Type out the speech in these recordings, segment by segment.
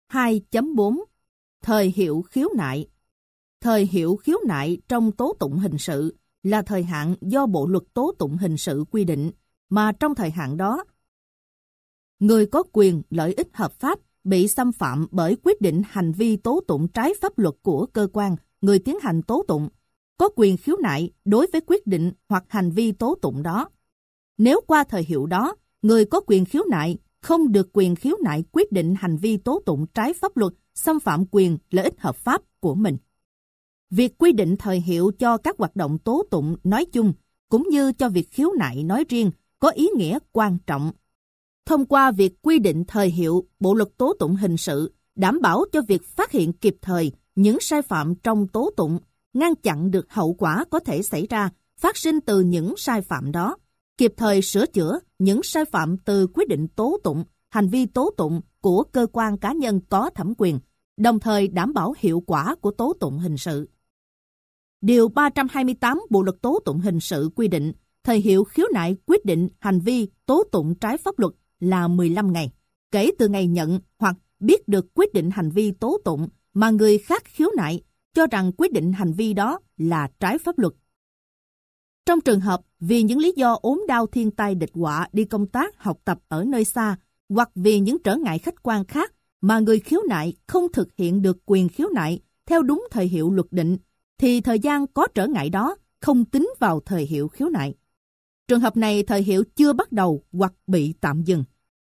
2.4 Thời hiệu khiếu nại. Thời hiệu khiếu nại trong tố tụng hình sự là thời hạn do Bộ luật tố tụng hình sự quy định, mà trong thời hạn đó, người có quyền lợi ích hợp pháp bị xâm phạm bởi quyết định hành vi tố tụng trái pháp luật của cơ quan, người tiến hành tố tụng, có quyền khiếu nại đối với quyết định hoặc hành vi tố tụng đó. Nếu qua thời hiệu đó, người có quyền khiếu nại không được quyền khiếu nại quyết định hành vi tố tụng trái pháp luật xâm phạm quyền lợi ích hợp pháp của mình. Việc quy định thời hiệu cho các hoạt động tố tụng nói chung, cũng như cho việc khiếu nại nói riêng, có ý nghĩa quan trọng. Thông qua việc quy định thời hiệu, Bộ luật tố tụng hình sự đảm bảo cho việc phát hiện kịp thời những sai phạm trong tố tụng, ngăn chặn được hậu quả có thể xảy ra phát sinh từ những sai phạm đó, kịp thời sửa chữa những sai phạm từ quyết định tố tụng, hành vi tố tụng của cơ quan cá nhân có thẩm quyền, đồng thời đảm bảo hiệu quả của tố tụng hình sự. Điều 328 Bộ luật tố tụng hình sự quy định thời hiệu khiếu nại quyết định hành vi tố tụng trái pháp luật là 15 ngày, kể từ ngày nhận hoặc biết được quyết định hành vi tố tụng mà người khác khiếu nại cho rằng quyết định hành vi đó là trái pháp luật. Trong trường hợp vì những lý do ốm đau thiên tai địch họa đi công tác học tập ở nơi xa hoặc vì những trở ngại khách quan khác mà người khiếu nại không thực hiện được quyền khiếu nại theo đúng thời hiệu luật định, thì thời gian có trở ngại đó không tính vào thời hiệu khiếu nại. Trường hợp này thời hiệu chưa bắt đầu hoặc bị tạm dừng.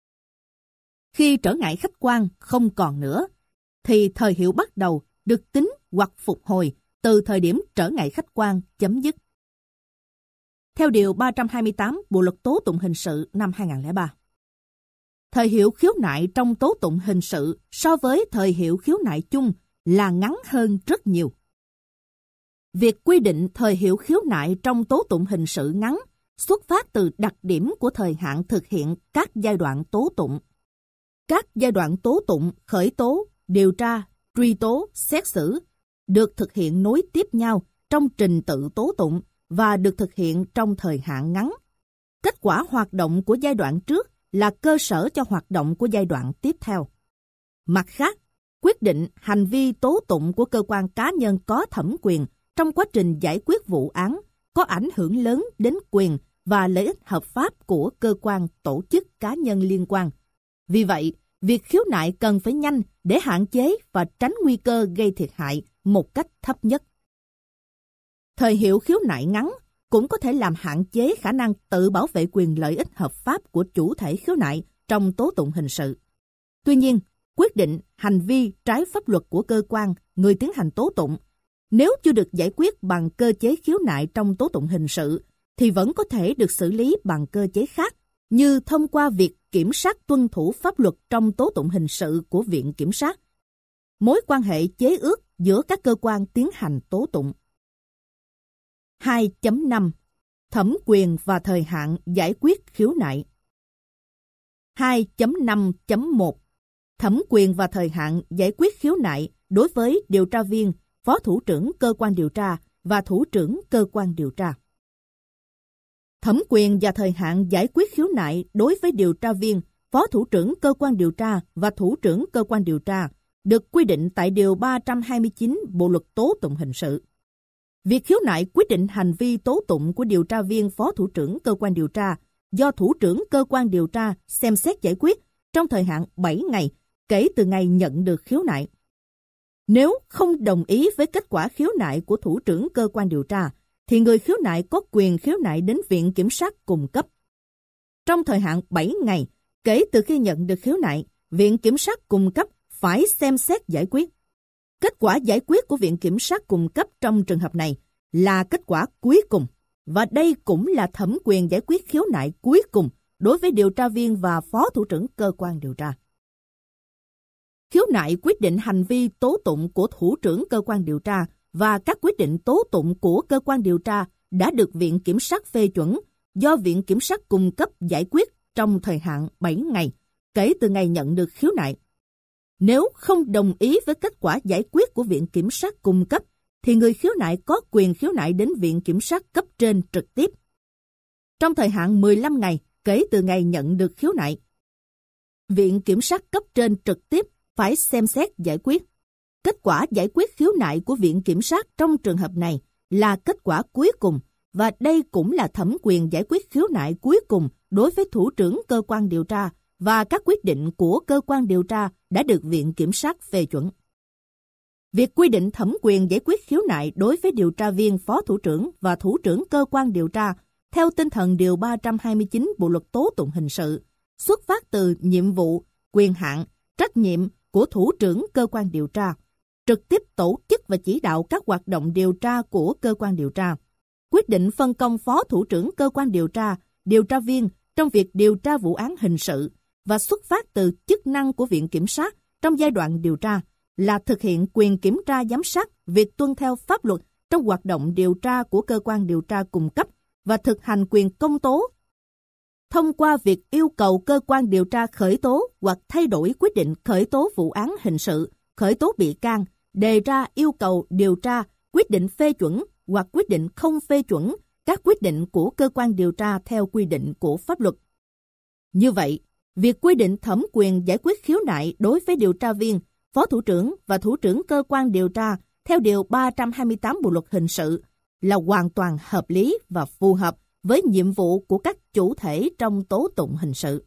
Khi trở ngại khách quan không còn nữa, thì thời hiệu bắt đầu được tính hoặc phục hồi từ thời điểm trở ngại khách quan chấm dứt. Theo Điều 328 Bộ luật tố tụng hình sự năm 2003. Thời hiệu khiếu nại trong tố tụng hình sự so với thời hiệu khiếu nại chung là ngắn hơn rất nhiều. Việc quy định thời hiệu khiếu nại trong tố tụng hình sự ngắn xuất phát từ đặc điểm của thời hạn thực hiện các giai đoạn tố tụng. Các giai đoạn tố tụng khởi tố, điều tra, truy tố, xét xử được thực hiện nối tiếp nhau trong trình tự tố tụng và được thực hiện trong thời hạn ngắn. Kết quả hoạt động của giai đoạn trước là cơ sở cho hoạt động của giai đoạn tiếp theo. Mặt khác, quyết định hành vi tố tụng của cơ quan cá nhân có thẩm quyền trong quá trình giải quyết vụ án có ảnh hưởng lớn đến quyền và lợi ích hợp pháp của cơ quan, tổ chức, cá nhân liên quan. Vì vậy, việc khiếu nại cần phải nhanh để hạn chế và tránh nguy cơ gây thiệt hại một cách thấp nhất. Thời hiệu khiếu nại ngắn cũng có thể làm hạn chế khả năng tự bảo vệ quyền lợi ích hợp pháp của chủ thể khiếu nại trong tố tụng hình sự. Tuy nhiên, quyết định hành vi trái pháp luật của cơ quan, người tiến hành tố tụng, nếu chưa được giải quyết bằng cơ chế khiếu nại trong tố tụng hình sự, thì vẫn có thể được xử lý bằng cơ chế khác, như thông qua việc kiểm sát tuân thủ pháp luật trong tố tụng hình sự của Viện Kiểm sát. Mối quan hệ chế ước giữa các cơ quan tiến hành tố tụng. 2.5 Thẩm quyền và thời hạn giải quyết khiếu nại. 2.5.1 Thẩm quyền và thời hạn giải quyết khiếu nại đối với điều tra viên, phó thủ trưởng cơ quan điều tra và thủ trưởng cơ quan điều tra. Thẩm quyền và thời hạn giải quyết khiếu nại đối với điều tra viên, phó thủ trưởng cơ quan điều tra và thủ trưởng cơ quan điều tra được quy định tại Điều 329 Bộ luật tố tụng hình sự. Việc khiếu nại quyết định hành vi tố tụng của điều tra viên, phó thủ trưởng cơ quan điều tra do thủ trưởng cơ quan điều tra xem xét giải quyết trong thời hạn 7 ngày kể từ ngày nhận được khiếu nại. Nếu không đồng ý với kết quả khiếu nại của thủ trưởng cơ quan điều tra, thì người khiếu nại có quyền khiếu nại đến Viện Kiểm sát cung cấp. Trong thời hạn 7 ngày kể từ khi nhận được khiếu nại, Viện Kiểm sát cung cấp phải xem xét giải quyết. Kết quả giải quyết của Viện Kiểm sát cung cấp trong trường hợp này là kết quả cuối cùng, và đây cũng là thẩm quyền giải quyết khiếu nại cuối cùng đối với điều tra viên và phó thủ trưởng cơ quan điều tra. Khiếu nại quyết định hành vi tố tụng của thủ trưởng cơ quan điều tra và các quyết định tố tụng của cơ quan điều tra đã được Viện Kiểm sát phê chuẩn do Viện Kiểm sát cung cấp giải quyết trong thời hạn 7 ngày kể từ ngày nhận được khiếu nại. Nếu không đồng ý với kết quả giải quyết của Viện Kiểm sát cung cấp, thì người khiếu nại có quyền khiếu nại đến Viện Kiểm sát cấp trên trực tiếp. Trong thời hạn 15 ngày kể từ ngày nhận được khiếu nại, Viện Kiểm sát cấp trên trực tiếp phải xem xét giải quyết. Kết quả giải quyết khiếu nại của Viện Kiểm sát trong trường hợp này là kết quả cuối cùng, và đây cũng là thẩm quyền giải quyết khiếu nại cuối cùng đối với thủ trưởng cơ quan điều tra, và các quyết định của cơ quan điều tra đã được Viện Kiểm sát phê chuẩn. Việc quy định thẩm quyền giải quyết khiếu nại đối với điều tra viên, phó thủ trưởng và thủ trưởng cơ quan điều tra theo tinh thần điều 329 Bộ luật tố tụng hình sự xuất phát từ nhiệm vụ, quyền hạn, trách nhiệm của thủ trưởng cơ quan điều tra, trực tiếp tổ chức và chỉ đạo các hoạt động điều tra của cơ quan điều tra, quyết định phân công phó thủ trưởng cơ quan điều tra viên trong việc điều tra vụ án hình sự, và xuất phát từ chức năng của Viện Kiểm sát trong giai đoạn điều tra là thực hiện quyền kiểm tra giám sát việc tuân theo pháp luật trong hoạt động điều tra của cơ quan điều tra cung cấp và thực hành quyền công tố thông qua việc yêu cầu cơ quan điều tra khởi tố hoặc thay đổi quyết định khởi tố vụ án hình sự, khởi tố bị can, đề ra yêu cầu điều tra, quyết định phê chuẩn hoặc quyết định không phê chuẩn các quyết định của cơ quan điều tra theo quy định của pháp luật. Như vậy, việc quy định thẩm quyền giải quyết khiếu nại đối với điều tra viên, phó thủ trưởng và thủ trưởng cơ quan điều tra theo điều 328 Bộ luật hình sự là hoàn toàn hợp lý và phù hợp với nhiệm vụ của các chủ thể trong tố tụng hình sự.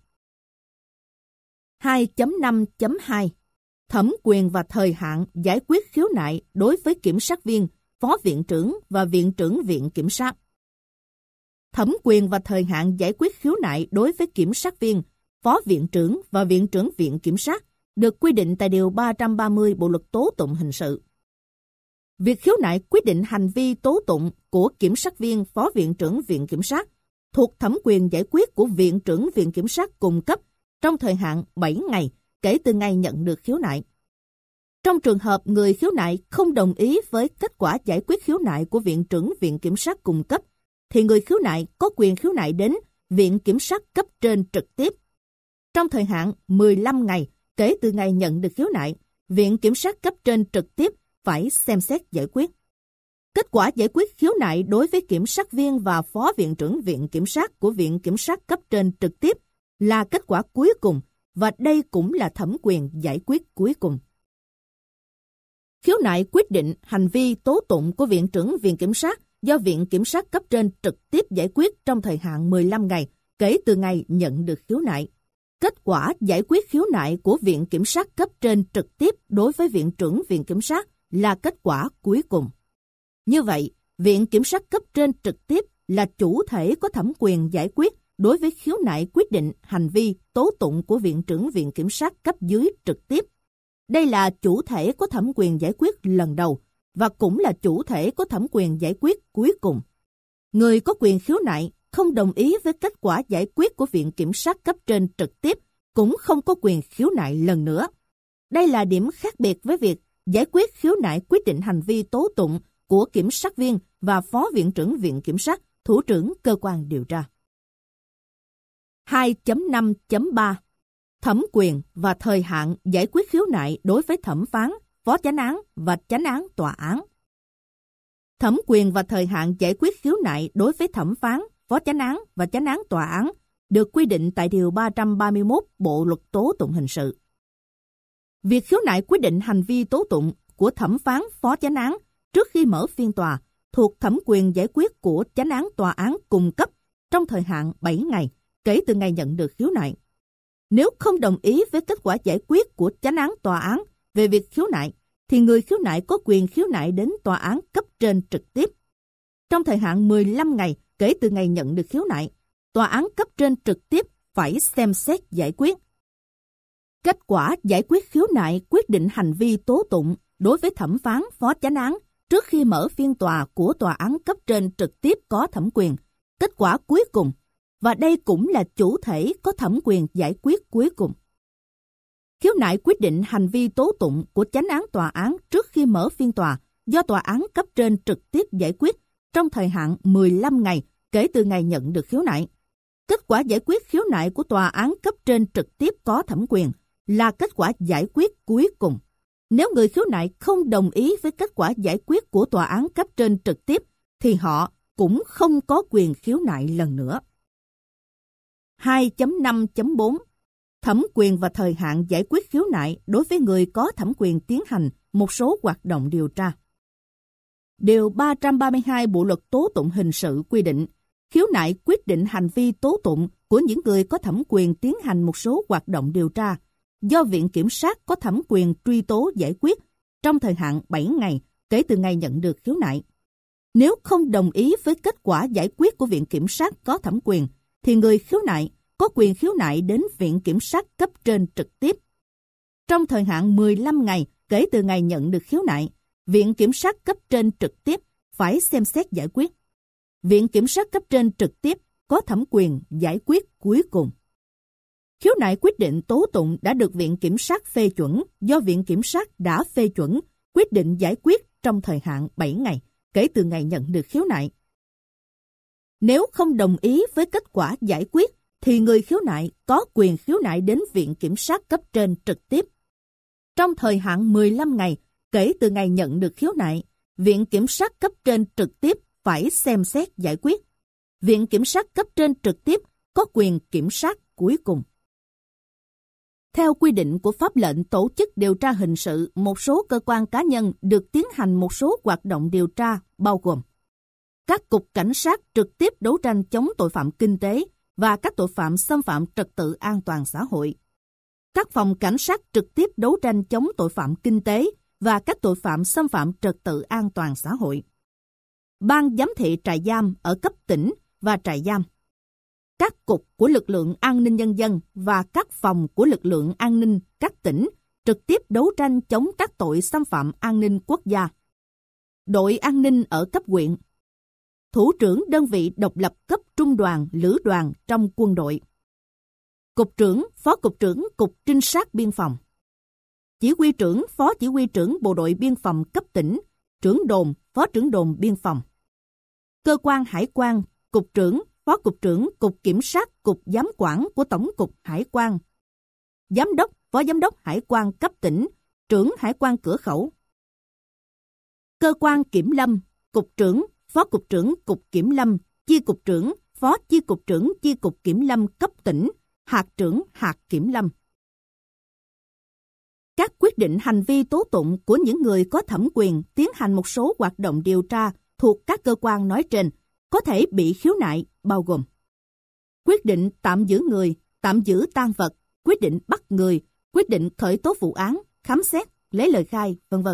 2.5.2 Thẩm quyền và thời hạn giải quyết khiếu nại đối với kiểm sát viên, phó viện trưởng và viện trưởng Viện Kiểm sát. Thẩm quyền và thời hạn giải quyết khiếu nại đối với kiểm sát viên, phó viện trưởng và viện trưởng Viện Kiểm sát được quy định tại điều 330 Bộ luật tố tụng hình sự. Việc khiếu nại quyết định hành vi tố tụng của kiểm sát viên, phó viện trưởng Viện Kiểm sát thuộc thẩm quyền giải quyết của viện trưởng Viện Kiểm sát cung cấp trong thời hạn 7 ngày kể từ ngày nhận được khiếu nại. Trong trường hợp người khiếu nại không đồng ý với kết quả giải quyết khiếu nại của viện trưởng Viện Kiểm sát cung cấp, thì người khiếu nại có quyền khiếu nại đến Viện Kiểm sát cấp trên trực tiếp. Trong thời hạn 15 ngày kể từ ngày nhận được khiếu nại, Viện Kiểm sát cấp trên trực tiếp phải xem xét giải quyết. Kết quả giải quyết khiếu nại đối với kiểm sát viên và phó viện trưởng Viện Kiểm sát của Viện Kiểm sát cấp trên trực tiếp là kết quả cuối cùng, và đây cũng là thẩm quyền giải quyết cuối cùng. Khiếu nại quyết định hành vi tố tụng của viện trưởng Viện Kiểm sát do Viện Kiểm sát cấp trên trực tiếp giải quyết trong thời hạn 15 ngày kể từ ngày nhận được khiếu nại. Kết quả giải quyết khiếu nại của Viện Kiểm sát cấp trên trực tiếp đối với viện trưởng Viện Kiểm sát là kết quả cuối cùng. Như vậy, Viện Kiểm sát cấp trên trực tiếp là chủ thể có thẩm quyền giải quyết đối với khiếu nại quyết định hành vi tố tụng của viện trưởng Viện Kiểm sát cấp dưới trực tiếp. Đây là chủ thể có thẩm quyền giải quyết lần đầu và cũng là chủ thể có thẩm quyền giải quyết cuối cùng. Người có quyền khiếu nại không đồng ý với kết quả giải quyết của Viện Kiểm sát cấp trên trực tiếp cũng không có quyền khiếu nại lần nữa. Đây là điểm khác biệt với việc giải quyết khiếu nại quyết định hành vi tố tụng của kiểm sát viên và phó viện trưởng Viện Kiểm sát, thủ trưởng cơ quan điều tra. 2.5.3 Thẩm quyền và thời hạn giải quyết khiếu nại đối với thẩm phán, phó chánh án và chánh án tòa án. Thẩm quyền và thời hạn giải quyết khiếu nại đối với thẩm phán, phó chánh án và chánh án tòa án được quy định tại điều 331 Bộ luật tố tụng hình sự. Việc khiếu nại quyết định hành vi tố tụng của thẩm phán, phó chánh án trước khi mở phiên tòa thuộc thẩm quyền giải quyết của chánh án tòa án cung cấp trong thời hạn 7 ngày kể từ ngày nhận được khiếu nại. Nếu không đồng ý với kết quả giải quyết của chánh án tòa án về việc khiếu nại, thì người khiếu nại có quyền khiếu nại đến tòa án cấp trên trực tiếp. Trong thời hạn 15 ngày kể từ ngày nhận được khiếu nại, tòa án cấp trên trực tiếp phải xem xét giải quyết. Kết quả giải quyết khiếu nại quyết định hành vi tố tụng đối với thẩm phán, phó chánh án trước khi mở phiên tòa của tòa án cấp trên trực tiếp có thẩm quyền, kết quả cuối cùng, và đây cũng là chủ thể có thẩm quyền giải quyết cuối cùng. Khiếu nại quyết định hành vi tố tụng của chánh án tòa án trước khi mở phiên tòa do tòa án cấp trên trực tiếp giải quyết trong thời hạn 15 ngày kể từ ngày nhận được khiếu nại. Kết quả giải quyết khiếu nại của tòa án cấp trên trực tiếp có thẩm quyền là kết quả giải quyết cuối cùng. Nếu người khiếu nại không đồng ý với kết quả giải quyết của tòa án cấp trên trực tiếp, thì họ cũng không có quyền khiếu nại lần nữa. 2.5.4 thẩm quyền và thời hạn giải quyết khiếu nại đối với người có thẩm quyền tiến hành một số hoạt động điều tra. Điều 332 Bộ luật tố tụng hình sự quy định, khiếu nại quyết định hành vi tố tụng của những người có thẩm quyền tiến hành một số hoạt động điều tra, do Viện Kiểm sát có thẩm quyền truy tố giải quyết trong thời hạn 7 ngày kể từ ngày nhận được khiếu nại. Nếu không đồng ý với kết quả giải quyết của Viện Kiểm sát có thẩm quyền, thì người khiếu nại có quyền khiếu nại đến Viện Kiểm sát cấp trên trực tiếp. Trong thời hạn 15 ngày kể từ ngày nhận được khiếu nại, Viện Kiểm sát cấp trên trực tiếp phải xem xét giải quyết. Viện Kiểm sát cấp trên trực tiếp có thẩm quyền giải quyết cuối cùng. Khiếu nại quyết định tố tụng đã được Viện Kiểm sát phê chuẩn do Viện Kiểm sát đã phê chuẩn quyết định giải quyết trong thời hạn 7 ngày kể từ ngày nhận được khiếu nại. Nếu không đồng ý với kết quả giải quyết, thì người khiếu nại có quyền khiếu nại đến Viện Kiểm sát cấp trên trực tiếp. Trong thời hạn 15 ngày kể từ ngày nhận được khiếu nại, Viện Kiểm sát cấp trên trực tiếp phải xem xét giải quyết. Viện Kiểm sát cấp trên trực tiếp có quyền kiểm sát cuối cùng. Theo quy định của pháp lệnh tổ chức điều tra hình sự, một số cơ quan cá nhân được tiến hành một số hoạt động điều tra bao gồm các cục cảnh sát trực tiếp đấu tranh chống tội phạm kinh tế và các tội phạm xâm phạm trật tự an toàn xã hội, các phòng cảnh sát trực tiếp đấu tranh chống tội phạm kinh tế và các tội phạm xâm phạm trật tự an toàn xã hội, ban giám thị trại giam ở cấp tỉnh và trại giam, các cục của lực lượng an ninh nhân dân và các phòng của lực lượng an ninh các tỉnh trực tiếp đấu tranh chống các tội xâm phạm an ninh quốc gia, đội an ninh ở cấp huyện, thủ trưởng đơn vị độc lập cấp trung đoàn, lữ đoàn trong quân đội, cục trưởng, phó cục trưởng cục trinh sát biên phòng, chỉ huy trưởng, phó chỉ huy trưởng bộ đội biên phòng cấp tỉnh, trưởng đồn, phó trưởng đồn biên phòng, cơ quan hải quan, cục trưởng, phó cục trưởng cục kiểm sát, cục giám quản của tổng cục hải quan, giám đốc, phó giám đốc hải quan cấp tỉnh, trưởng hải quan cửa khẩu, cơ quan kiểm lâm, cục trưởng, phó cục trưởng cục kiểm lâm, chi cục trưởng, phó chi cục trưởng chi cục kiểm lâm cấp tỉnh, hạt trưởng hạt kiểm lâm. Các quyết định hành vi tố tụng của những người có thẩm quyền tiến hành một số hoạt động điều tra thuộc các cơ quan nói trên có thể bị khiếu nại bao gồm quyết định tạm giữ người, tạm giữ tang vật, quyết định bắt người, quyết định khởi tố vụ án, khám xét, lấy lời khai, v.v.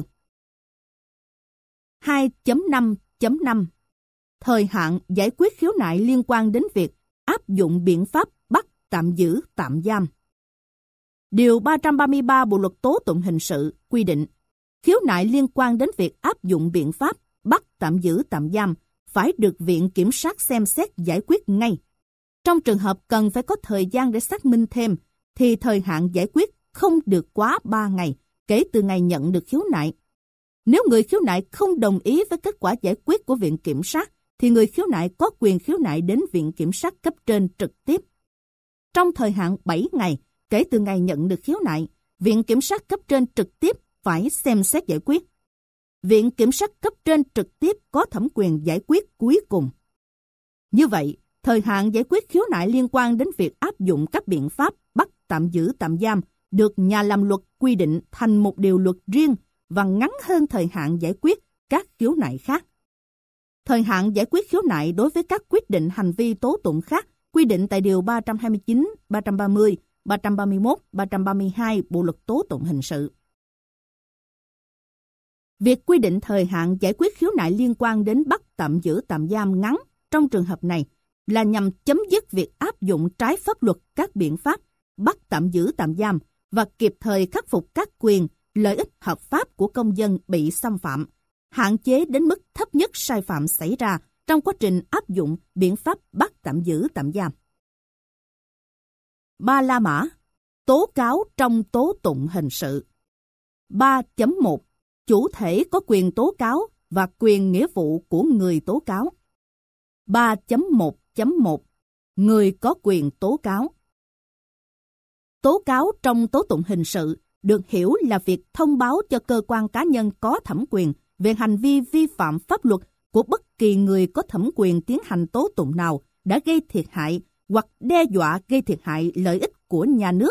2.5.5 Thời hạn giải quyết khiếu nại liên quan đến việc áp dụng biện pháp bắt, tạm giữ, tạm giam. Điều 333 Bộ luật tố tụng hình sự quy định khiếu nại liên quan đến việc áp dụng biện pháp bắt, tạm giữ, tạm giam phải được Viện Kiểm sát xem xét giải quyết ngay. Trong trường hợp cần phải có thời gian để xác minh thêm, thì thời hạn giải quyết không được quá 3 ngày kể từ ngày nhận được khiếu nại. Nếu người khiếu nại không đồng ý với kết quả giải quyết của Viện Kiểm sát, thì người khiếu nại có quyền khiếu nại đến Viện Kiểm sát cấp trên trực tiếp. Trong thời hạn 7 ngày kể từ ngày nhận được khiếu nại, Viện Kiểm sát cấp trên trực tiếp phải xem xét giải quyết. Viện Kiểm sát cấp trên trực tiếp có thẩm quyền giải quyết cuối cùng. Như vậy, thời hạn giải quyết khiếu nại liên quan đến việc áp dụng các biện pháp bắt, tạm giữ, tạm giam được nhà làm luật quy định thành một điều luật riêng và ngắn hơn thời hạn giải quyết các khiếu nại khác. Thời hạn giải quyết khiếu nại đối với các quyết định hành vi tố tụng khác quy định tại Điều 329, 330, 331, 332 Bộ luật tố tụng hình sự. Việc quy định thời hạn giải quyết khiếu nại liên quan đến bắt, tạm giữ, tạm giam ngắn trong trường hợp này là nhằm chấm dứt việc áp dụng trái pháp luật các biện pháp bắt, tạm giữ, tạm giam và kịp thời khắc phục các quyền, lợi ích hợp pháp của công dân bị xâm phạm, hạn chế đến mức thấp nhất sai phạm xảy ra trong quá trình áp dụng biện pháp bắt, tạm giữ, tạm giam. 3 La Mã tố cáo trong tố tụng hình sự. 3.1 Chủ thể có quyền tố cáo và quyền nghĩa vụ của người tố cáo. 3.1.1 Người có quyền tố cáo. Tố cáo trong tố tụng hình sự được hiểu là việc thông báo cho cơ quan cá nhân có thẩm quyền về hành vi vi phạm pháp luật của bất kỳ người có thẩm quyền tiến hành tố tụng nào đã gây thiệt hại hoặc đe dọa gây thiệt hại lợi ích của nhà nước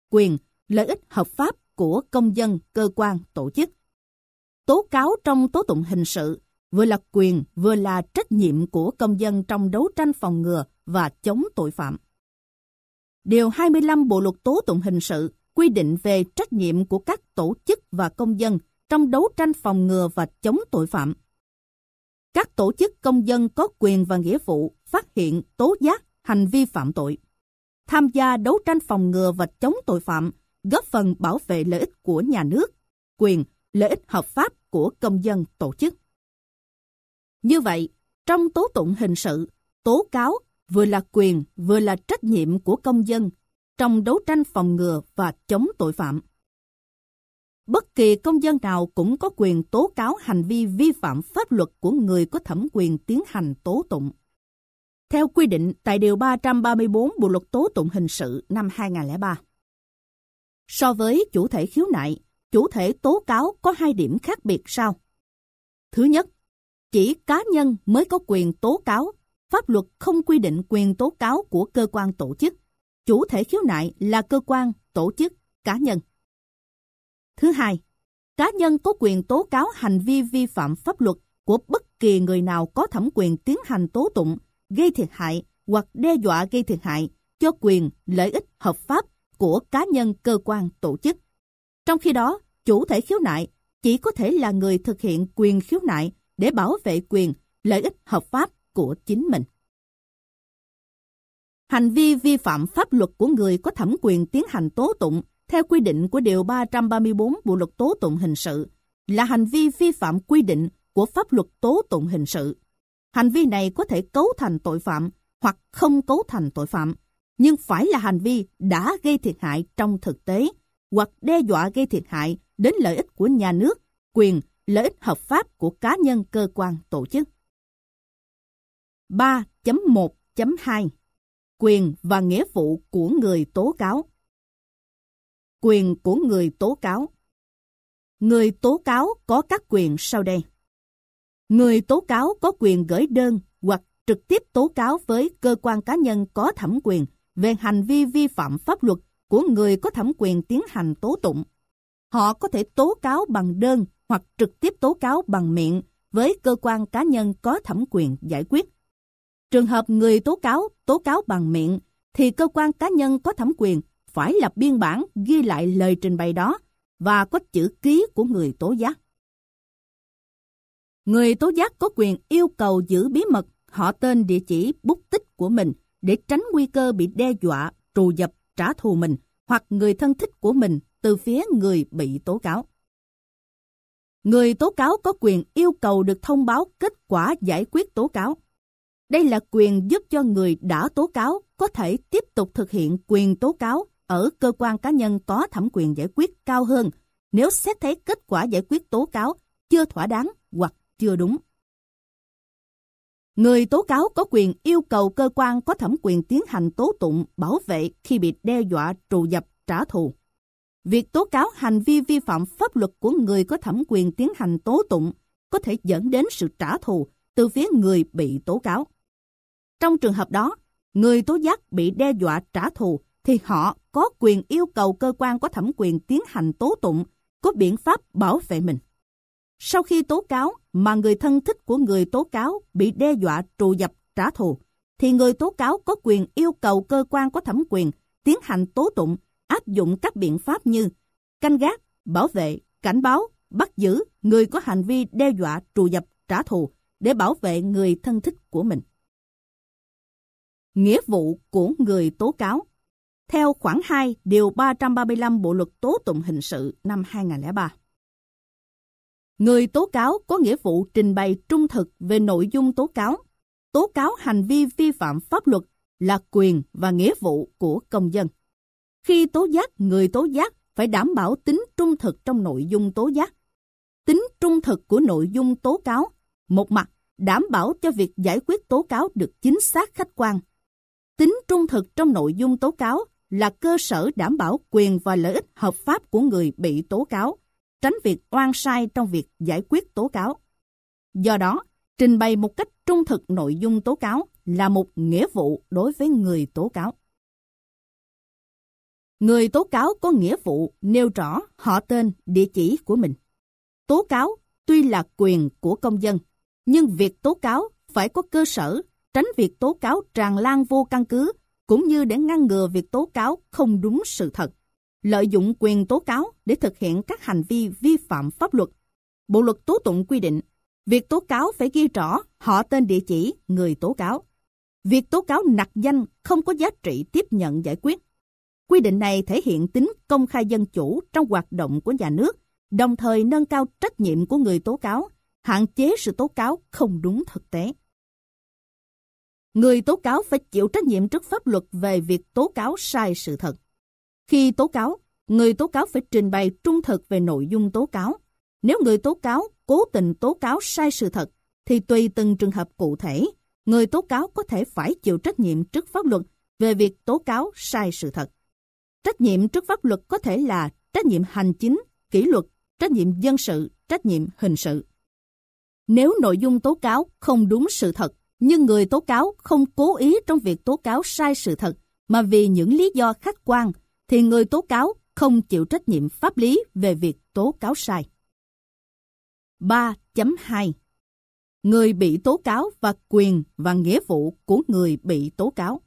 quyền, lợi ích hợp pháp của công dân, cơ quan, tổ chức. Tố cáo trong tố tụng hình sự vừa là quyền vừa là trách nhiệm của công dân trong đấu tranh phòng ngừa và chống tội phạm. Điều 25 Bộ luật tố tụng hình sự quy định về trách nhiệm của các tổ chức và công dân trong đấu tranh phòng ngừa và chống tội phạm. Các tổ chức công dân có quyền và nghĩa vụ phát hiện, tố giác hành vi phạm tội, tham gia đấu tranh phòng ngừa và chống tội phạm, góp phần bảo vệ lợi ích của nhà nước, quyền, lợi ích hợp pháp của công dân, tổ chức. Như vậy, trong tố tụng hình sự, tố cáo vừa là quyền vừa là trách nhiệm của công dân trong đấu tranh phòng ngừa và chống tội phạm. Bất kỳ công dân nào cũng có quyền tố cáo hành vi vi phạm pháp luật của người có thẩm quyền tiến hành tố tụng. Theo quy định tại Điều 334 Bộ luật tố tụng hình sự năm 2003. So với chủ thể khiếu nại, chủ thể tố cáo có hai điểm khác biệt sau. Thứ nhất, chỉ cá nhân mới có quyền tố cáo. Pháp luật không quy định quyền tố cáo của cơ quan tổ chức. Chủ thể khiếu nại là cơ quan, tổ chức, cá nhân. Thứ hai, cá nhân có quyền tố cáo hành vi vi phạm pháp luật của bất kỳ người nào có thẩm quyền tiến hành tố tụng, gây thiệt hại hoặc đe dọa gây thiệt hại cho quyền, lợi ích hợp pháp của cá nhân, cơ quan, tổ chức. Trong khi đó, chủ thể khiếu nại chỉ có thể là người thực hiện quyền khiếu nại để bảo vệ quyền, lợi ích hợp pháp của chính mình. Hành vi vi phạm pháp luật của người có thẩm quyền tiến hành tố tụng theo quy định của Điều 334 Bộ luật tố tụng hình sự là hành vi vi phạm quy định của pháp luật tố tụng hình sự. Hành vi này có thể cấu thành tội phạm hoặc không cấu thành tội phạm, nhưng phải là hành vi đã gây thiệt hại trong thực tế hoặc đe dọa gây thiệt hại đến lợi ích của nhà nước, quyền, lợi ích hợp pháp của cá nhân, cơ quan, tổ chức. 3.1.2 Quyền và nghĩa vụ của người tố cáo. Quyền của người tố cáo. Người tố cáo có các quyền sau đây. Người tố cáo có quyền gửi đơn hoặc trực tiếp tố cáo với cơ quan cá nhân có thẩm quyền về hành vi vi phạm pháp luật của người có thẩm quyền tiến hành tố tụng. Họ có thể tố cáo bằng đơn hoặc trực tiếp tố cáo bằng miệng với cơ quan cá nhân có thẩm quyền giải quyết. Trường hợp người tố cáo bằng miệng, thì cơ quan cá nhân có thẩm quyền phải lập biên bản ghi lại lời trình bày đó và có chữ ký của người tố giác. Người tố giác có quyền yêu cầu giữ bí mật họ tên, địa chỉ, bút tích của mình để tránh nguy cơ bị đe dọa, trù dập, trả thù mình hoặc người thân thích của mình từ phía người bị tố cáo. Người tố cáo có quyền yêu cầu được thông báo kết quả giải quyết tố cáo. Đây là quyền giúp cho người đã tố cáo có thể tiếp tục thực hiện quyền tố cáo ở cơ quan cá nhân có thẩm quyền giải quyết cao hơn nếu xét thấy kết quả giải quyết tố cáo chưa thỏa đáng hoặc chưa đúng. Người tố cáo có quyền yêu cầu cơ quan có thẩm quyền tiến hành tố tụng bảo vệ khi bị đe dọa, trù dập, trả thù. Việc tố cáo hành vi vi phạm pháp luật của người có thẩm quyền tiến hành tố tụng có thể dẫn đến sự trả thù từ phía người bị tố cáo. Trong trường hợp đó, người tố giác bị đe dọa trả thù thì họ có quyền yêu cầu cơ quan có thẩm quyền tiến hành tố tụng có biện pháp bảo vệ mình. Sau khi tố cáo mà người thân thích của người tố cáo bị đe dọa, trù dập, trả thù, thì người tố cáo có quyền yêu cầu cơ quan có thẩm quyền tiến hành tố tụng áp dụng các biện pháp như canh gác, bảo vệ, cảnh báo, bắt giữ người có hành vi đe dọa, trù dập, trả thù để bảo vệ người thân thích của mình. Nghĩa vụ của người tố cáo. Theo khoản 2 Điều 335 Bộ luật tố tụng hình sự năm 2003. Người tố cáo có nghĩa vụ trình bày trung thực về nội dung tố cáo. Tố cáo hành vi vi phạm pháp luật là quyền và nghĩa vụ của công dân. Khi tố giác, người tố giác phải đảm bảo tính trung thực trong nội dung tố giác. Tính trung thực của nội dung tố cáo, một mặt đảm bảo cho việc giải quyết tố cáo được chính xác, khách quan. Tính trung thực trong nội dung tố cáo là cơ sở đảm bảo quyền và lợi ích hợp pháp của người bị tố cáo, tránh việc oan sai trong việc giải quyết tố cáo. Do đó, trình bày một cách trung thực nội dung tố cáo là một nghĩa vụ đối với người tố cáo. Người tố cáo có nghĩa vụ nêu rõ họ tên, địa chỉ của mình. Tố cáo tuy là quyền của công dân, nhưng việc tố cáo phải có cơ sở, tránh việc tố cáo tràn lan vô căn cứ, cũng như để ngăn ngừa việc tố cáo không đúng sự thật, lợi dụng quyền tố cáo để thực hiện các hành vi vi phạm pháp luật. Bộ luật tố tụng quy định, việc tố cáo phải ghi rõ họ tên, địa chỉ người tố cáo. Việc tố cáo nặc danh không có giá trị tiếp nhận giải quyết. Quy định này thể hiện tính công khai dân chủ trong hoạt động của nhà nước, đồng thời nâng cao trách nhiệm của người tố cáo, hạn chế sự tố cáo không đúng thực tế. Người tố cáo phải chịu trách nhiệm trước pháp luật về việc tố cáo sai sự thật. Khi tố cáo, người tố cáo phải trình bày trung thực về nội dung tố cáo. Nếu người tố cáo cố tình tố cáo sai sự thật, thì tùy từng trường hợp cụ thể, người tố cáo có thể phải chịu trách nhiệm trước pháp luật về việc tố cáo sai sự thật. Trách nhiệm trước pháp luật có thể là trách nhiệm hành chính, kỷ luật, trách nhiệm dân sự, trách nhiệm hình sự. Nếu nội dung tố cáo không đúng sự thật, nhưng người tố cáo không cố ý trong việc tố cáo sai sự thật, mà vì những lý do khách quan, thì người tố cáo không chịu trách nhiệm pháp lý về việc tố cáo sai. 3.2 Người bị tố cáo và quyền và nghĩa vụ của người bị tố cáo.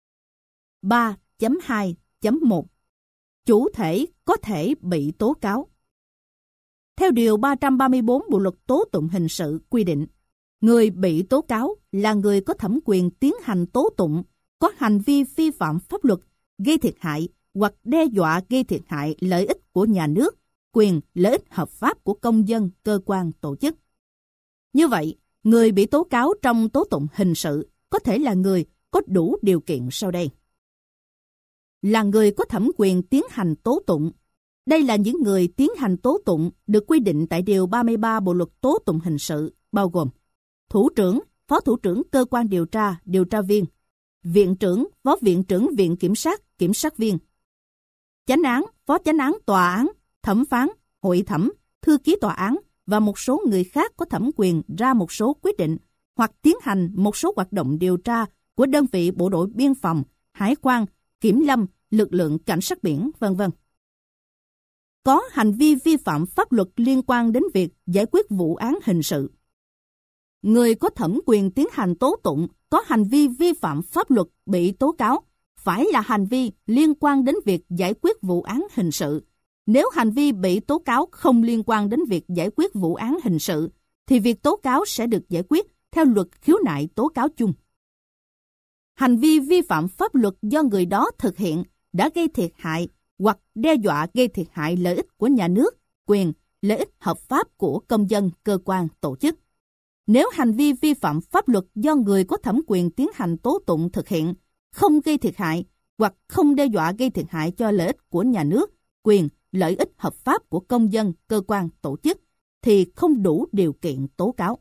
3.2.1 Chủ thể có thể bị tố cáo. Theo Điều 334 Bộ Luật Tố Tụng Hình sự quy định, người bị tố cáo là người có thẩm quyền tiến hành tố tụng, có hành vi vi phạm pháp luật, gây thiệt hại hoặc đe dọa gây thiệt hại lợi ích của nhà nước, quyền, lợi ích hợp pháp của công dân, cơ quan, tổ chức. Như vậy, người bị tố cáo trong tố tụng hình sự có thể là người có đủ điều kiện sau đây. Là người có thẩm quyền tiến hành tố tụng. Đây là những người tiến hành tố tụng được quy định tại Điều 33 Bộ Luật Tố Tụng Hình sự, bao gồm thủ trưởng, phó thủ trưởng cơ quan điều tra viên, viện trưởng, phó viện trưởng viện kiểm sát viên, chánh án, phó chánh án tòa án, thẩm phán, hội thẩm, thư ký tòa án và một số người khác có thẩm quyền ra một số quyết định hoặc tiến hành một số hoạt động điều tra của đơn vị bộ đội biên phòng, hải quan, kiểm lâm, lực lượng cảnh sát biển, v.v. Có hành vi vi phạm pháp luật liên quan đến việc giải quyết vụ án hình sự. Người có thẩm quyền tiến hành tố tụng có hành vi vi phạm pháp luật bị tố cáo phải là hành vi liên quan đến việc giải quyết vụ án hình sự. Nếu hành vi bị tố cáo không liên quan đến việc giải quyết vụ án hình sự, thì việc tố cáo sẽ được giải quyết theo luật khiếu nại tố cáo chung. Hành vi vi phạm pháp luật do người đó thực hiện đã gây thiệt hại hoặc đe dọa gây thiệt hại lợi ích của nhà nước, quyền, lợi ích hợp pháp của công dân, cơ quan, tổ chức. Nếu hành vi vi phạm pháp luật do người có thẩm quyền tiến hành tố tụng thực hiện không gây thiệt hại hoặc không đe dọa gây thiệt hại cho lợi ích của nhà nước, quyền, lợi ích hợp pháp của công dân, cơ quan, tổ chức, thì không đủ điều kiện tố cáo.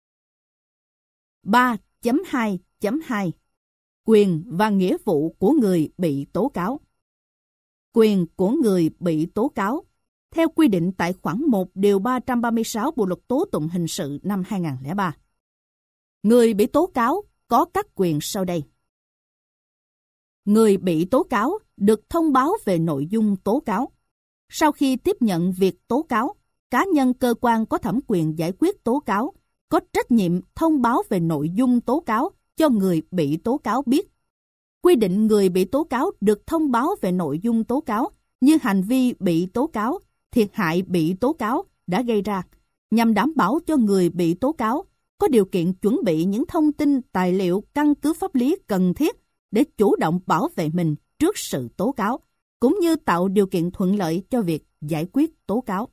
3.2.2 Quyền và nghĩa vụ của người bị tố cáo. Quyền của người bị tố cáo theo quy định tại khoản 1 Điều 336 Bộ Luật Tố Tụng Hình sự năm 2003. Người bị tố cáo có các quyền sau đây. Người bị tố cáo được thông báo về nội dung tố cáo. Sau khi tiếp nhận việc tố cáo, cá nhân cơ quan có thẩm quyền giải quyết tố cáo có trách nhiệm thông báo về nội dung tố cáo cho người bị tố cáo biết. Quy định người bị tố cáo được thông báo về nội dung tố cáo như hành vi bị tố cáo, thiệt hại bị tố cáo đã gây ra, nhằm đảm bảo cho người bị tố cáo có điều kiện chuẩn bị những thông tin, tài liệu, căn cứ pháp lý cần thiết để chủ động bảo vệ mình trước sự tố cáo, cũng như tạo điều kiện thuận lợi cho việc giải quyết tố cáo.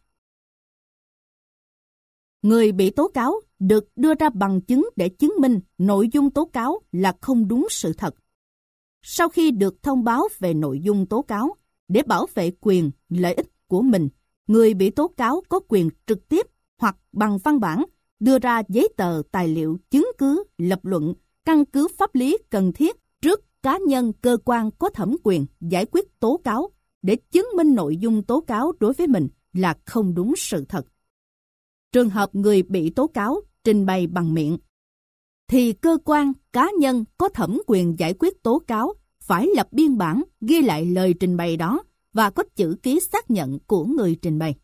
Người bị tố cáo được đưa ra bằng chứng để chứng minh nội dung tố cáo là không đúng sự thật. Sau khi được thông báo về nội dung tố cáo, để bảo vệ quyền, lợi ích của mình, người bị tố cáo có quyền trực tiếp hoặc bằng văn bản đưa ra giấy tờ, tài liệu, chứng cứ, lập luận, căn cứ pháp lý cần thiết trước cá nhân, cơ quan có thẩm quyền giải quyết tố cáo để chứng minh nội dung tố cáo đối với mình là không đúng sự thật. Trường hợp người bị tố cáo trình bày bằng miệng, thì cơ quan, cá nhân có thẩm quyền giải quyết tố cáo phải lập biên bản ghi lại lời trình bày đó và có chữ ký xác nhận của người trình bày.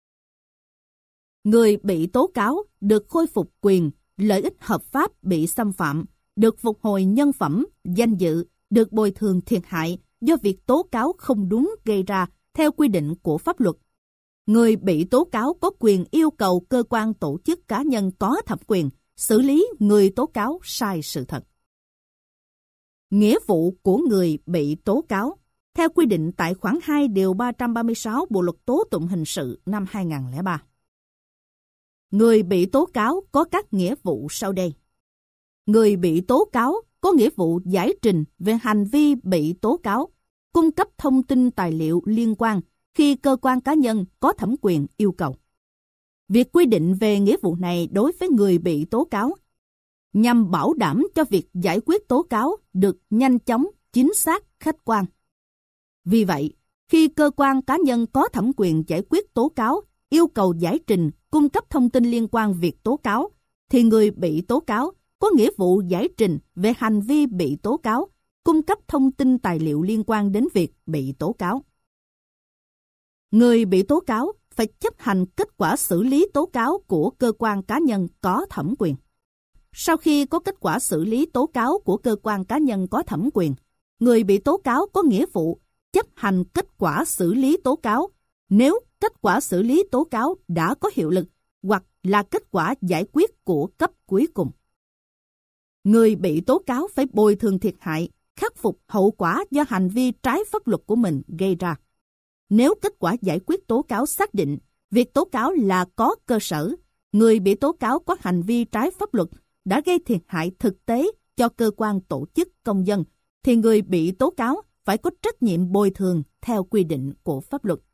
Người bị tố cáo được khôi phục quyền, lợi ích hợp pháp bị xâm phạm, được phục hồi nhân phẩm, danh dự, được bồi thường thiệt hại do việc tố cáo không đúng gây ra theo quy định của pháp luật. Người bị tố cáo có quyền yêu cầu cơ quan tổ chức cá nhân có thẩm quyền xử lý người tố cáo sai sự thật. Nghĩa vụ của người bị tố cáo theo quy định tại khoản 2 điều 336 Bộ luật tố tụng hình sự năm 2003. Người bị tố cáo có các nghĩa vụ sau đây. Người bị tố cáo có nghĩa vụ giải trình về hành vi bị tố cáo, cung cấp thông tin tài liệu liên quan khi cơ quan cá nhân có thẩm quyền yêu cầu. Việc quy định về nghĩa vụ này đối với người bị tố cáo nhằm bảo đảm cho việc giải quyết tố cáo được nhanh chóng, chính xác, khách quan. Vì vậy, khi cơ quan cá nhân có thẩm quyền giải quyết tố cáo yêu cầu giải trình, cung cấp thông tin liên quan việc tố cáo, thì người bị tố cáo có nghĩa vụ giải trình về hành vi bị tố cáo, cung cấp thông tin tài liệu liên quan đến việc bị tố cáo. Người bị tố cáo phải chấp hành kết quả xử lý tố cáo của cơ quan cá nhân có thẩm quyền. Sau khi có kết quả xử lý tố cáo của cơ quan cá nhân có thẩm quyền, người bị tố cáo có nghĩa vụ chấp hành kết quả xử lý tố cáo nếu kết quả xử lý tố cáo đã có hiệu lực hoặc là kết quả giải quyết của cấp cuối cùng. Người bị tố cáo phải bồi thường thiệt hại, khắc phục hậu quả do hành vi trái pháp luật của mình gây ra. Nếu kết quả giải quyết tố cáo xác định việc tố cáo là có cơ sở, người bị tố cáo có hành vi trái pháp luật đã gây thiệt hại thực tế cho cơ quan tổ chức công dân, thì người bị tố cáo phải có trách nhiệm bồi thường theo quy định của pháp luật.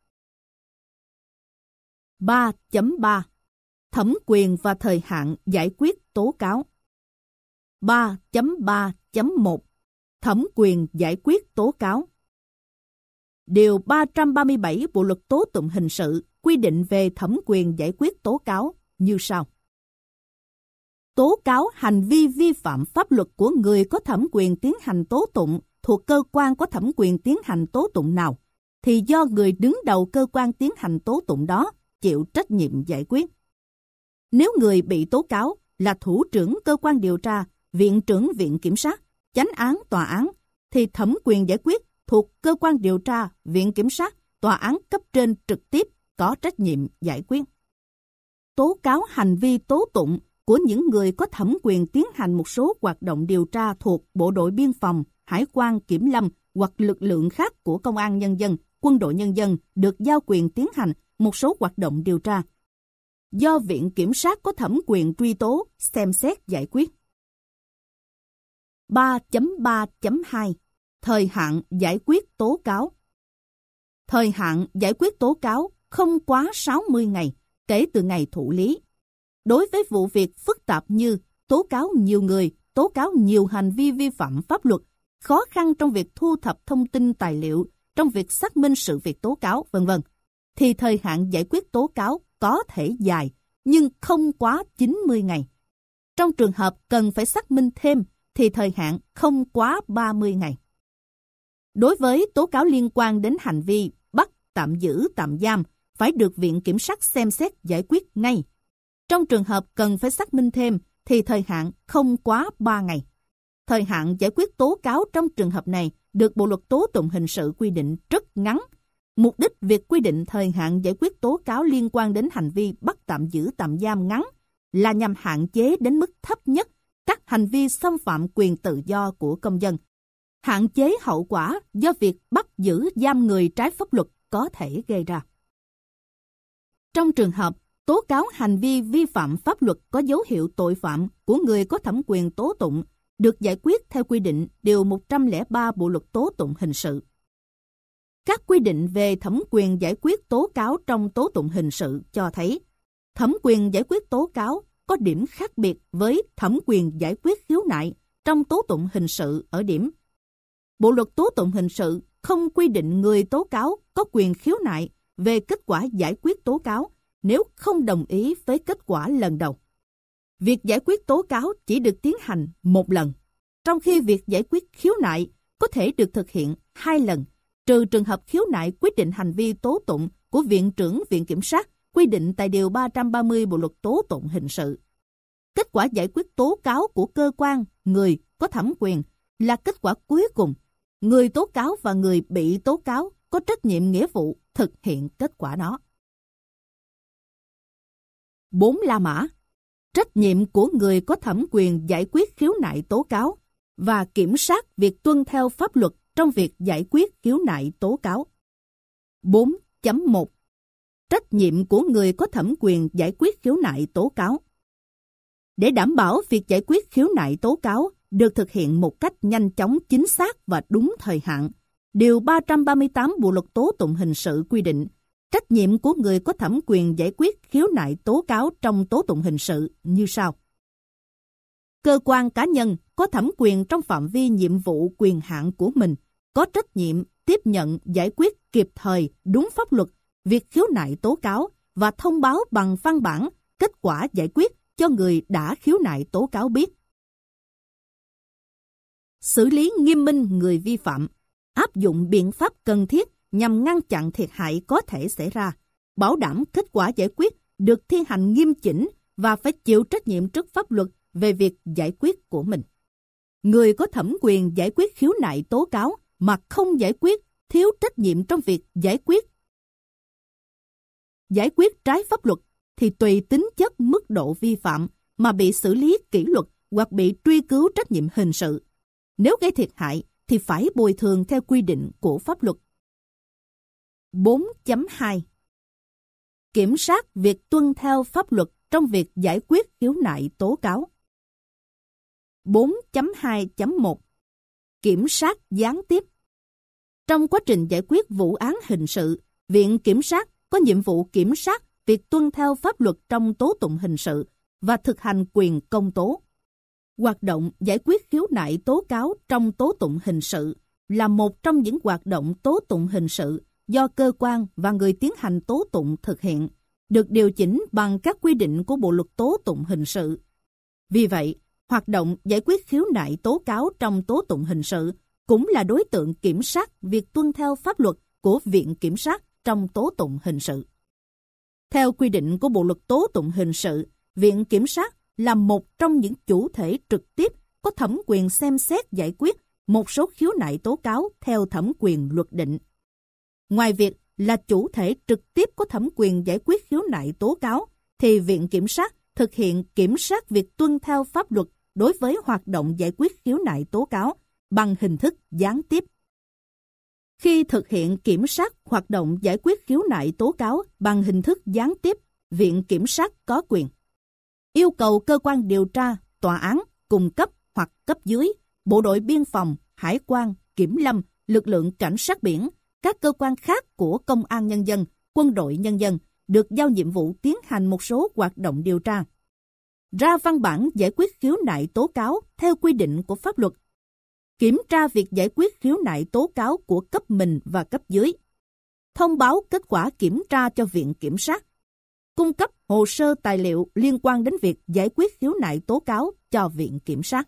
3.3 Thẩm quyền và thời hạn giải quyết tố cáo. 3.3.1 Thẩm quyền giải quyết tố cáo. Điều 337 Bộ luật tố tụng hình sự quy định về thẩm quyền giải quyết tố cáo như sau. Tố cáo hành vi vi phạm pháp luật của người có thẩm quyền tiến hành tố tụng thuộc cơ quan có thẩm quyền tiến hành tố tụng nào, thì do người đứng đầu cơ quan tiến hành tố tụng đó chịu trách nhiệm giải quyết. Nếu người bị tố cáo là thủ trưởng cơ quan điều tra, viện trưởng viện kiểm sát, chánh án tòa án, thì thẩm quyền giải quyết thuộc cơ quan điều tra, viện kiểm sát, tòa án cấp trên trực tiếp có trách nhiệm giải quyết. Tố cáo hành vi tố tụng của những người có thẩm quyền tiến hành một số hoạt động điều tra thuộc Bộ đội Biên phòng, Hải quan, Kiểm lâm hoặc lực lượng khác của Công an Nhân dân, Quân đội Nhân dân được giao quyền tiến hành một số hoạt động điều tra, do Viện Kiểm sát có thẩm quyền truy tố, xem xét giải quyết. 3.3.2 Thời hạn giải quyết tố cáo. Thời hạn giải quyết tố cáo không quá 60 ngày kể từ ngày thụ lý. Đối với vụ việc phức tạp như tố cáo nhiều người, tố cáo nhiều hành vi vi phạm pháp luật, khó khăn trong việc thu thập thông tin tài liệu, trong việc xác minh sự việc tố cáo, v.v., thì thời hạn giải quyết tố cáo có thể dài, nhưng không quá 90 ngày. Trong trường hợp cần phải xác minh thêm, thì thời hạn không quá 30 ngày. Đối với tố cáo liên quan đến hành vi bắt, tạm giữ, tạm giam, phải được Viện Kiểm sát xem xét giải quyết ngay. Trong trường hợp cần phải xác minh thêm, thì thời hạn không quá 3 ngày. Thời hạn giải quyết tố cáo trong trường hợp này được Bộ luật tố tụng hình sự quy định rất ngắn. Mục đích việc quy định thời hạn giải quyết tố cáo liên quan đến hành vi bắt tạm giữ tạm giam ngắn là nhằm hạn chế đến mức thấp nhất các hành vi xâm phạm quyền tự do của công dân, hạn chế hậu quả do việc bắt giữ giam người trái pháp luật có thể gây ra. Trong trường hợp tố cáo hành vi vi phạm pháp luật có dấu hiệu tội phạm của người có thẩm quyền tố tụng được giải quyết theo quy định Điều 103 Bộ luật tố tụng hình sự. Các quy định về thẩm quyền giải quyết tố cáo trong tố tụng hình sự cho thấy thẩm quyền giải quyết tố cáo có điểm khác biệt với thẩm quyền giải quyết khiếu nại trong tố tụng hình sự ở điểm: Bộ luật tố tụng hình sự không quy định người tố cáo có quyền khiếu nại về kết quả giải quyết tố cáo nếu không đồng ý với kết quả lần đầu. Việc giải quyết tố cáo chỉ được tiến hành một lần, trong khi việc giải quyết khiếu nại có thể được thực hiện 2 lần trừ trường hợp khiếu nại quyết định hành vi tố tụng của Viện trưởng Viện Kiểm sát quy định tại Điều 330 Bộ Luật Tố Tụng Hình sự. Kết quả giải quyết tố cáo của cơ quan, người có thẩm quyền là kết quả cuối cùng. Người tố cáo và người bị tố cáo có trách nhiệm nghĩa vụ thực hiện kết quả đó. 4 La Mã. Trách nhiệm của người có thẩm quyền giải quyết khiếu nại tố cáo và kiểm soát việc tuân theo pháp luật trong việc giải quyết khiếu nại tố cáo. 4.1 Trách nhiệm của người có thẩm quyền giải quyết khiếu nại tố cáo. Để đảm bảo việc giải quyết khiếu nại tố cáo được thực hiện một cách nhanh chóng, chính xác và đúng thời hạn, Điều 338 Bộ Luật Tố Tụng Hình sự quy định trách nhiệm của người có thẩm quyền giải quyết khiếu nại tố cáo trong tố tụng hình sự như sau. Cơ quan cá nhân có thẩm quyền trong phạm vi nhiệm vụ quyền hạn của mình có trách nhiệm tiếp nhận giải quyết kịp thời đúng pháp luật việc khiếu nại tố cáo và thông báo bằng văn bản kết quả giải quyết cho người đã khiếu nại tố cáo biết. Xử lý nghiêm minh người vi phạm, áp dụng biện pháp cần thiết nhằm ngăn chặn thiệt hại có thể xảy ra, bảo đảm kết quả giải quyết được thi hành nghiêm chỉnh và phải chịu trách nhiệm trước pháp luật về việc giải quyết của mình. Người có thẩm quyền giải quyết khiếu nại tố cáo mà không giải quyết, thiếu trách nhiệm trong việc giải quyết trái pháp luật thì tùy tính chất mức độ vi phạm mà bị xử lý kỷ luật hoặc bị truy cứu trách nhiệm hình sự. Nếu gây thiệt hại thì phải bồi thường theo quy định của pháp luật. 4.2 Kiểm soát việc tuân theo pháp luật trong việc giải quyết khiếu nại tố cáo. 4.2.1 Kiểm sát gián tiếp. Trong quá trình giải quyết vụ án hình sự, Viện Kiểm sát có nhiệm vụ kiểm soát việc tuân theo pháp luật trong tố tụng hình sự và thực hành quyền công tố. Hoạt động giải quyết khiếu nại tố cáo trong tố tụng hình sự là một trong những hoạt động tố tụng hình sự do cơ quan và người tiến hành tố tụng thực hiện, được điều chỉnh bằng các quy định của Bộ Luật Tố Tụng Hình sự. Vì vậy, hoạt động giải quyết khiếu nại tố cáo trong tố tụng hình sự cũng là đối tượng kiểm soát việc tuân theo pháp luật của Viện Kiểm sát trong tố tụng hình sự. Theo quy định của Bộ Luật Tố Tụng Hình sự, Viện Kiểm sát là một trong những chủ thể trực tiếp có thẩm quyền xem xét giải quyết một số khiếu nại tố cáo theo thẩm quyền luật định. Ngoài việc là chủ thể trực tiếp có thẩm quyền giải quyết khiếu nại tố cáo, thì Viện Kiểm sát thực hiện kiểm soát việc tuân theo pháp luật đối với hoạt động giải quyết khiếu nại tố cáo bằng hình thức gián tiếp. Khi thực hiện kiểm soát hoạt động giải quyết khiếu nại tố cáo bằng hình thức gián tiếp, Viện Kiểm sát có quyền yêu cầu cơ quan điều tra, tòa án, cung cấp hoặc cấp dưới, bộ đội biên phòng, hải quan, kiểm lâm, lực lượng cảnh sát biển, các cơ quan khác của công an nhân dân, quân đội nhân dân được giao nhiệm vụ tiến hành một số hoạt động điều tra. Ra văn bản giải quyết khiếu nại tố cáo theo quy định của pháp luật. Kiểm tra việc giải quyết khiếu nại tố cáo của cấp mình và cấp dưới. Thông báo kết quả kiểm tra cho Viện Kiểm sát. Cung cấp hồ sơ tài liệu liên quan đến việc giải quyết khiếu nại tố cáo cho Viện Kiểm sát.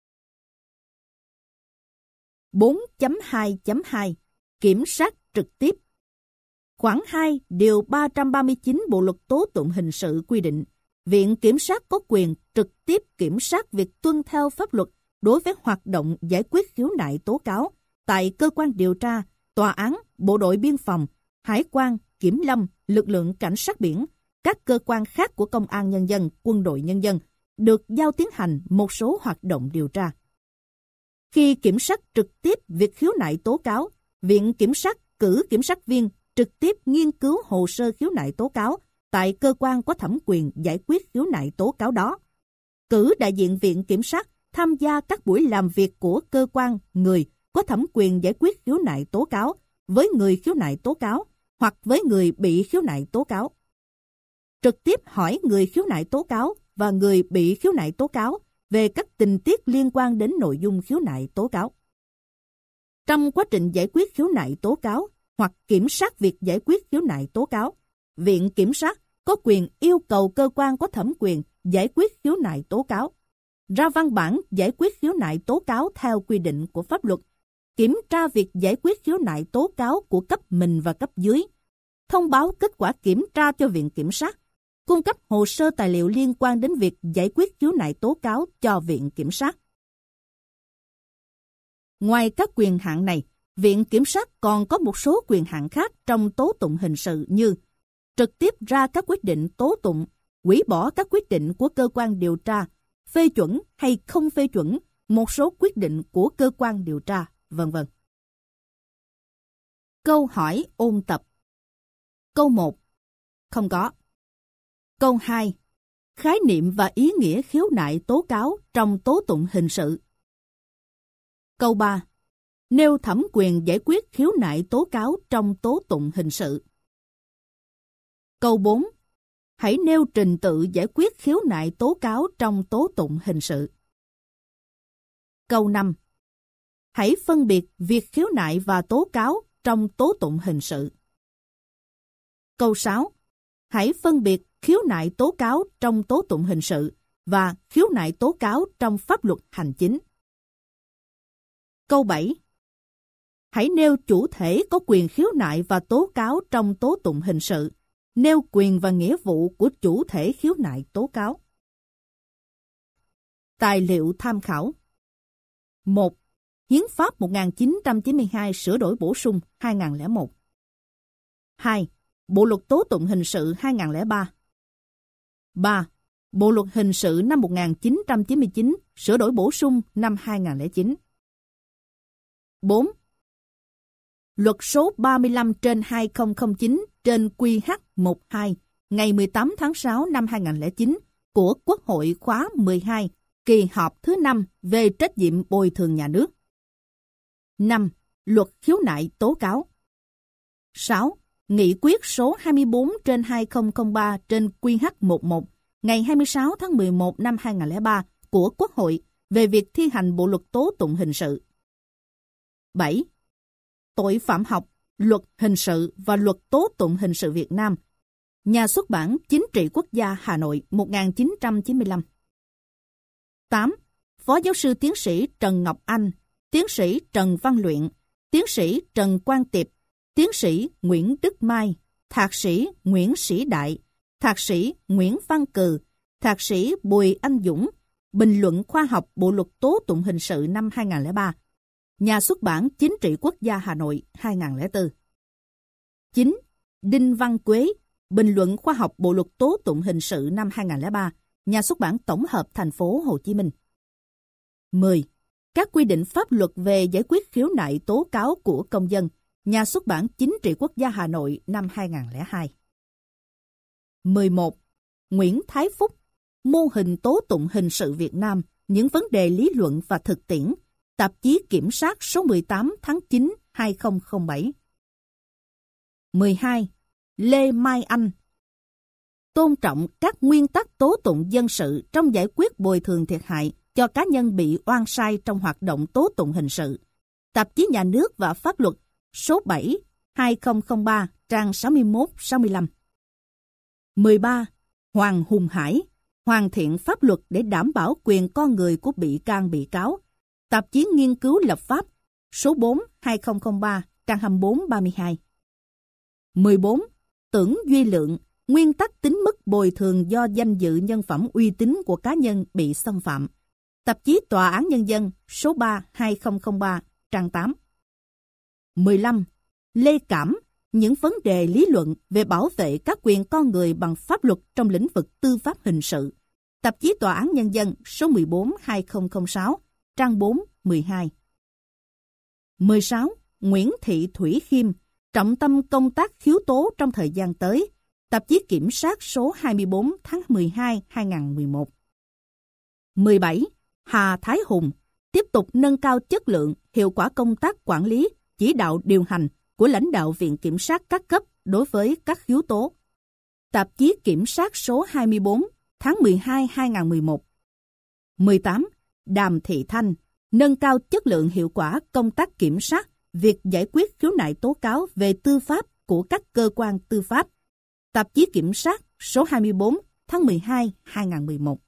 4.2.2 Kiểm soát trực tiếp. Khoản 2 Điều 339 Bộ Luật Tố Tụng Hình sự quy định, Viện Kiểm sát có quyền trực tiếp kiểm soát việc tuân theo pháp luật đối với hoạt động giải quyết khiếu nại tố cáo tại cơ quan điều tra, tòa án, bộ đội biên phòng, hải quan, kiểm lâm, lực lượng cảnh sát biển, các cơ quan khác của công an nhân dân, quân đội nhân dân được giao tiến hành một số hoạt động điều tra. Khi kiểm soát trực tiếp việc khiếu nại tố cáo, Viện Kiểm sát cử kiểm sát viên trực tiếp nghiên cứu hồ sơ khiếu nại tố cáo tại cơ quan có thẩm quyền giải quyết khiếu nại tố cáo đó. Cử đại diện Viện Kiểm sát tham gia các buổi làm việc của cơ quan, người có thẩm quyền giải quyết khiếu nại tố cáo với người khiếu nại tố cáo hoặc với người bị khiếu nại tố cáo. Trực tiếp hỏi người khiếu nại tố cáo và người bị khiếu nại tố cáo về các tình tiết liên quan đến nội dung khiếu nại tố cáo. Trong quá trình giải quyết khiếu nại tố cáo hoặc kiểm soát việc giải quyết khiếu nại tố cáo, Viện Kiểm sát có quyền yêu cầu cơ quan có thẩm quyền giải quyết khiếu nại tố cáo ra văn bản giải quyết khiếu nại tố cáo theo quy định của pháp luật, kiểm tra việc giải quyết khiếu nại tố cáo của cấp mình và cấp dưới, thông báo kết quả kiểm tra cho Viện Kiểm sát, cung cấp hồ sơ tài liệu liên quan đến việc giải quyết khiếu nại tố cáo cho Viện Kiểm sát. Ngoài các quyền hạn này, Viện Kiểm sát còn có một số quyền hạn khác trong tố tụng hình sự như trực tiếp ra các quyết định tố tụng, hủy bỏ các quyết định của cơ quan điều tra, phê chuẩn hay không phê chuẩn một số quyết định của cơ quan điều tra, v.v. Câu hỏi ôn tập. Câu 1. Không có. Câu 2. Khái niệm và ý nghĩa khiếu nại tố cáo trong tố tụng hình sự. Câu 3. Nêu thẩm quyền giải quyết khiếu nại tố cáo trong tố tụng hình sự. Câu 4. Hãy nêu trình tự giải quyết khiếu nại tố cáo trong tố tụng hình sự. Câu 5. Hãy phân biệt việc khiếu nại và tố cáo trong tố tụng hình sự. Câu 6. Hãy phân biệt khiếu nại tố cáo trong tố tụng hình sự và khiếu nại tố cáo trong pháp luật hành chính. Câu 7. Hãy nêu chủ thể có quyền khiếu nại và tố cáo trong tố tụng hình sự, nêu quyền và nghĩa vụ của chủ thể khiếu nại tố cáo. Tài liệu tham khảo. 1. Hiến pháp 1992 sửa đổi bổ sung 2001. 2. Bộ luật tố tụng hình sự 2003. 3. Bộ luật hình sự năm 1999 sửa đổi bổ sung năm 2009. 4. Luật số 35/2009/QH12 ngày 18 tháng 6 năm 2009 của Quốc hội khóa 12, kỳ họp thứ 5 về trách nhiệm bồi thường nhà nước. 5. Luật khiếu nại tố cáo. 6. Nghị quyết số 24/2003/QH11 ngày 26 tháng 11 năm 2003 của Quốc hội về việc thi hành Bộ luật tố tụng hình sự. 7. Tội phạm học, luật hình sự và luật tố tụng hình sự Việt Nam. Nhà xuất bản Chính trị Quốc gia Hà Nội 1995. 8. Phó giáo sư tiến sĩ Trần Ngọc Anh, tiến sĩ Trần Văn Luyện, tiến sĩ Trần Quang Tiệp, tiến sĩ Nguyễn Đức Mai, thạc sĩ Nguyễn Sĩ Đại, thạc sĩ Nguyễn Văn Cừ, thạc sĩ Bùi Anh Dũng, bình luận khoa học Bộ luật tố tụng hình sự năm 2003. Nhà xuất bản Chính trị Quốc gia Hà Nội 2004. 9. Đinh Văn Quế, bình luận khoa học Bộ luật tố tụng hình sự năm 2003. Nhà xuất bản Tổng hợp Thành phố Hồ Chí Minh. 10. Các quy định pháp luật về giải quyết khiếu nại tố cáo của công dân. Nhà xuất bản Chính trị Quốc gia Hà Nội năm 2002. 11. Nguyễn Thái Phúc, mô hình tố tụng hình sự Việt Nam, những vấn đề lý luận và thực tiễn. Tạp chí Kiểm sát số 18 tháng 9, 2007. 12. Lê Mai Anh, tôn trọng các nguyên tắc tố tụng dân sự trong giải quyết bồi thường thiệt hại cho cá nhân bị oan sai trong hoạt động tố tụng hình sự. Tạp chí Nhà nước và Pháp luật số 7, 2003, trang 61-65. 13. Hoàng Hùng Hải, hoàn thiện pháp luật để đảm bảo quyền con người của bị can bị cáo. Tạp chí Nghiên cứu lập pháp số 4, 2003, trang 24-32. 14. Tưởng Duy Lượng, nguyên tắc tính mức bồi thường do danh dự nhân phẩm uy tín của cá nhân bị xâm phạm. Tạp chí Tòa án Nhân dân số 3, 2003, trang 8. 15. Lê Cảm, những vấn đề lý luận về bảo vệ các quyền con người bằng pháp luật trong lĩnh vực tư pháp hình sự. Tạp chí Tòa án Nhân dân số 14, 2006, trang 4, 12. 16. Nguyễn Thị Thủy Khiêm, trọng tâm công tác khiếu tố trong thời gian tới. Tạp chí Kiểm sát số 24 tháng 12, 2011. 17. Hà Thái Hùng, tiếp tục nâng cao chất lượng, hiệu quả công tác quản lý, chỉ đạo điều hành của lãnh đạo Viện Kiểm sát các cấp đối với các khiếu tố. Tạp chí Kiểm sát số 24 tháng 12, 2011. 18. Đàm Thị Thanh, nâng cao chất lượng hiệu quả công tác kiểm sát, việc giải quyết khiếu nại tố cáo về tư pháp của các cơ quan tư pháp. Tạp chí Kiểm sát số 24 tháng 12, 2011.